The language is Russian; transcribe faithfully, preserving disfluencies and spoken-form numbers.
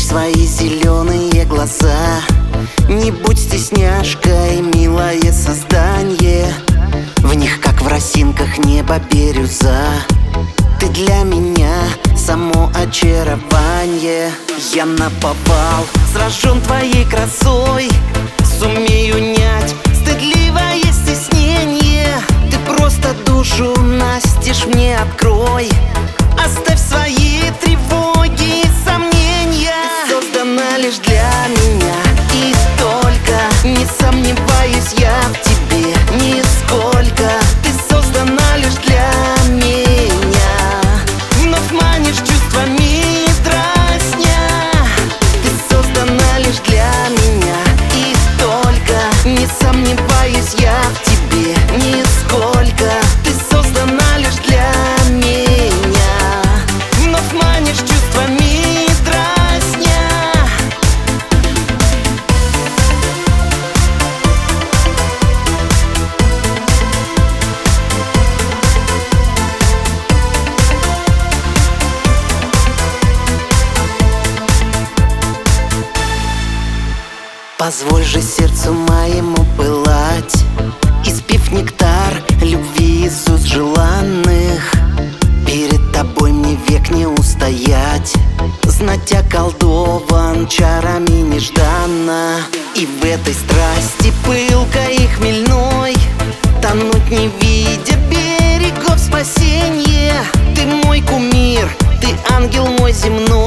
свои зеленые глаза. Не будь стесняшкой, милое создание. В них, как в росинках, небо бирюза. Ты для меня само очарование. Я наповал, сражен твоей красой. Сумею унять стыдливое стеснение. Ты просто душу настежь мне открой. Оставь свои тревоги и сомнения. Ты создана лишь для меня, и только не сомневаюсь я в тебе нисколько. Ты создана лишь для меня. Вновь манишь чувствами дразня. Ты создана лишь для меня, и только не сомневаюсь я в тебе нисколько. Ты создана лишь для меня. Вновь манишь чувствами дразня. Позволь же сердцу моему пылать, испив нектар любви из уст желанных. Перед тобой мне век не устоять, знать околдован чарами нежданно. И в этой страсти пылкой и хмельной тонуть не видя берегов спасения. Ты мой кумир, ты ангел мой земной.